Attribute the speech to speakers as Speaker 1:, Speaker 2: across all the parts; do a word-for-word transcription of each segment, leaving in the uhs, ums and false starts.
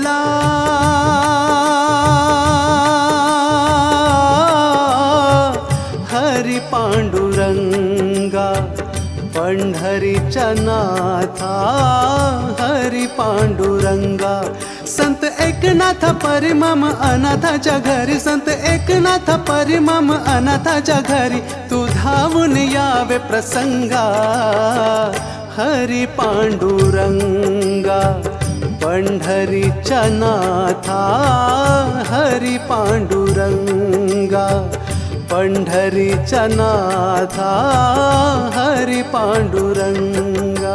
Speaker 1: विठ्ठला हरी पांडुरंगा पंढरीच्या नाथा हरी पांडुरंगा संत एकनाथ परिमम अनाथाच्या घरी संत एकनाथ परिमम अनाथाच्या घरी तू धावून यावे प्रसंगा हरी पांडुरंगा पंढरीच्या नाथा हरी पांडुरंगा पंढरीच्या नाथा हरी पांडुरंगा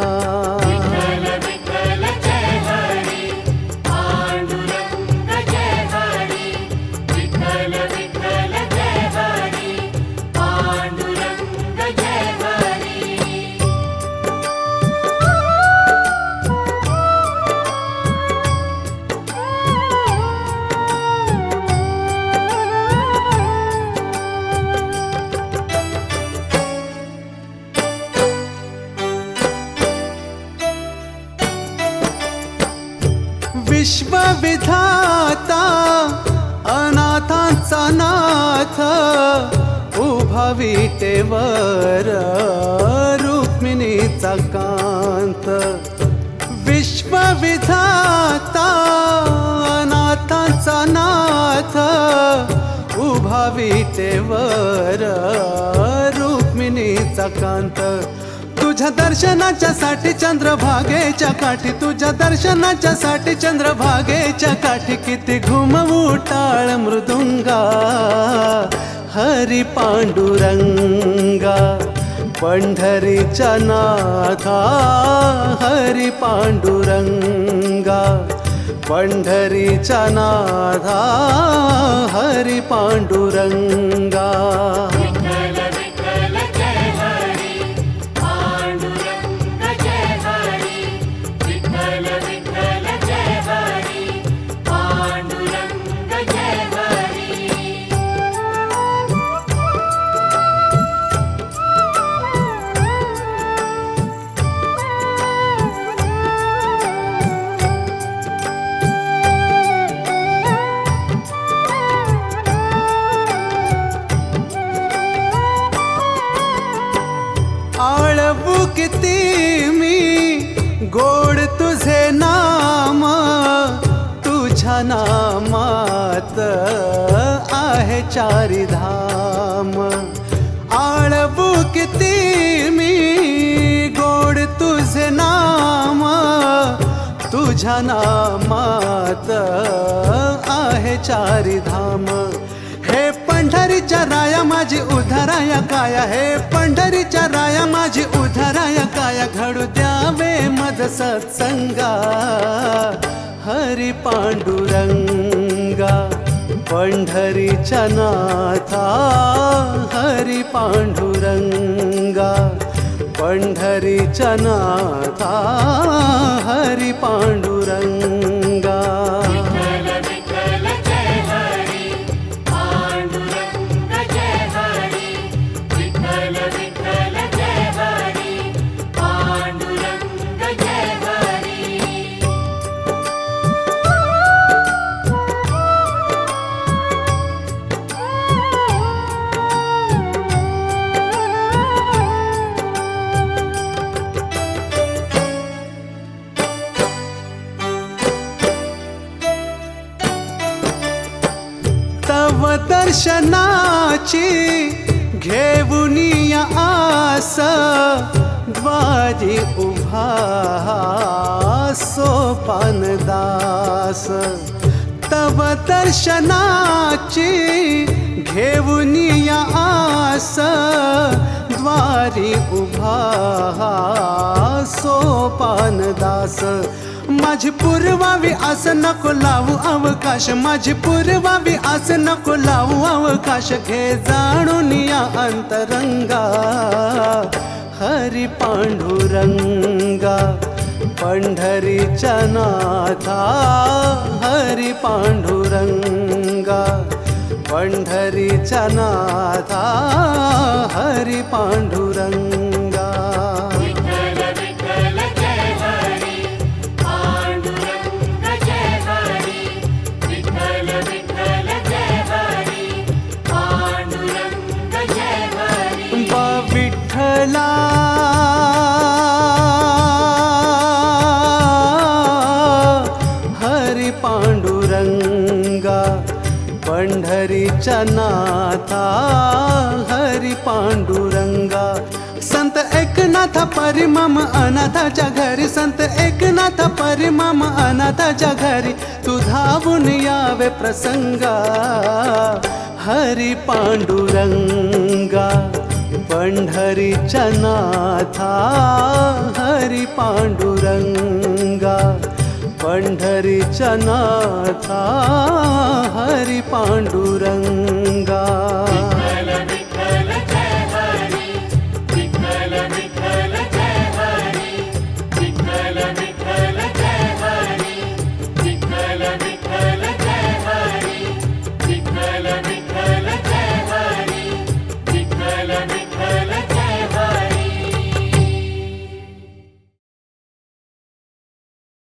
Speaker 1: विश्वविधाता अनाथांचा नाथ उभा विटेवर रुक्मिणीचा कांत विश्वविधाता अनाथांचा नाथ उभा विटेवर रुक्मिणीचा कांत तुझ्या दर्शनाच्या साठी चंद्रभागेच्या काठी तुझ्या दर्शनाच्या साठी चंद्रभागेच्या काठी किती घुमवू टाळ मृदुंगा हरी पांडुरंगा पंढरीच्या नाथा हरी पांडुरंगा पंढरीच्या नाथा हरी पांडुरंगा आळवू किती मी गोड तुझे नाम तुझ्या नामात आहे चारी धाम आळवू किती मी गोड तुझे नाम तुझ्या नामात आहे चारी धाम हे पंढरीच्या राया माझी उधाराया काया हे पंढरीच्या राया माझी उधाराया काया घडू द्यावे मज सत्संगा हरी पांडुरंगा पंढरीच्या नाथा हरी पांडुरंगा पंढरीच्या नाथा हरी पांडुरंगा तव दर्शनाची घेऊन या आस द्वारी उभा सोपानदास तव दर्शनाची घेऊन या आस द्वारी उभा सोपानदास माझी पुरवावी आस नको लावू अवकाश माझी पुरवावी आस नको लावू अवकाश घे जाणून या अंतरंगा हरी पांडुरंगा पंढरीच्या नाथा हरी पांडुरंगा पंढरीच्या नाथा हरी पांडुरंगा
Speaker 2: विठ्ठल विठ्ठल जय हरी पांडुरंग जय हरी
Speaker 1: पंढरीच्या नाथा हरी पांडुरंगा. संत एकनाथ परिमम अनाथाच्या घरी, संत एकनाथ परिमम अनाथाच्या घरी, तू धावून यावे प्रसंगा हरी पांडुरंगा. पंढरीच्या नाथा हरी पांडुरंगा, पंढरीच्या नाथा हरी पांडुरंगा.